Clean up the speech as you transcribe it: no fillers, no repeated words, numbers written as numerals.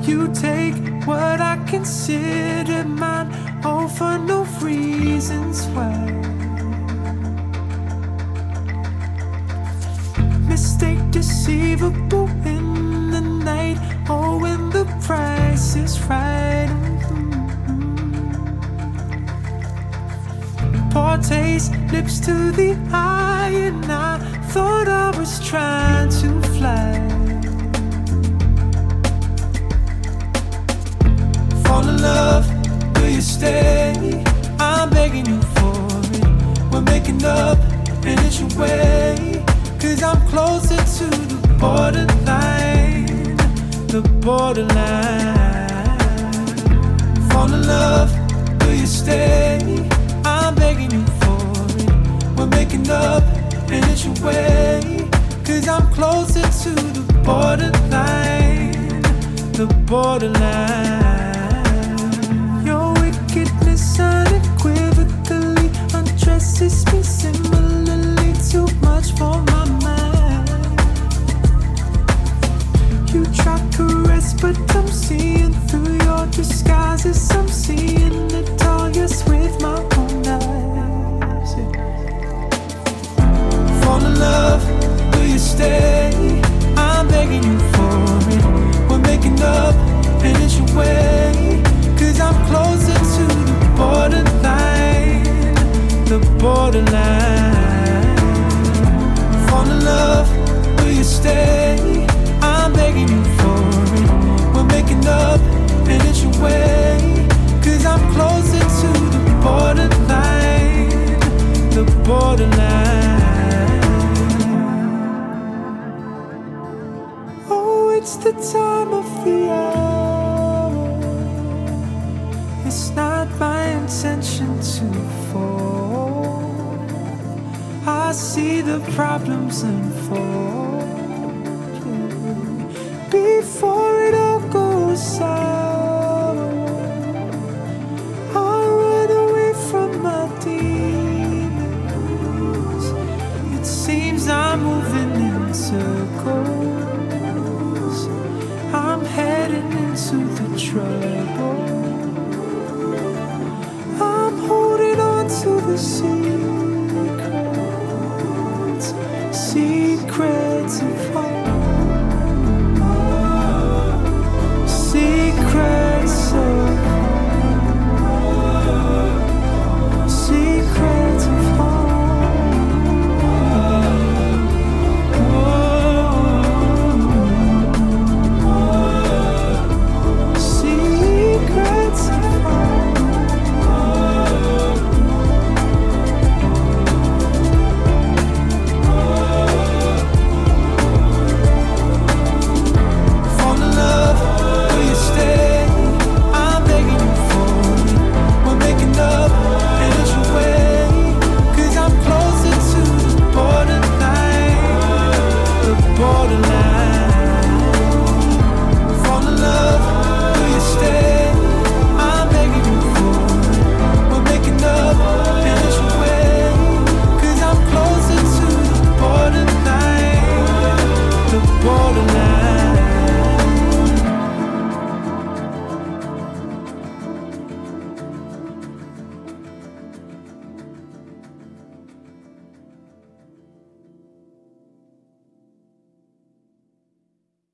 You take what I consider mine, all for no reasons why. Mistake deceivable in the night, oh, when the price is right. Poor taste, lips to the eye, and I thought I was trying to fly. Fall in love, will you stay? I'm begging you for it. We're making up, and it's your way. 'Cause I'm closer to the borderline, the borderline. Fall in love, will you stay? I'm begging you for it. We're making up, and it's your way. 'Cause I'm closer to the borderline, the borderline. Your wickedness unequivocally undresses me similarly, too much for my mind. You try caress, but I'm seeing through your disguises. I'm seeing it all, yes, with my own eyes. Fall in love, will you stay? I'm begging you for it. We're making up, and it's your way. 'Cause I'm closer to the borderline, the borderline. Fall in love, will you stay? I'm begging you for it. We're making up, and it's your way. 'Cause I'm closer to the borderline, the borderline. Oh, it's the time of the hour. It's not my intention to fall. I see the problems unfold, before it all goes sour. I run away from my demons. It seems I'm moving in circles. I'm heading into the trouble. I'm holding on to the sea.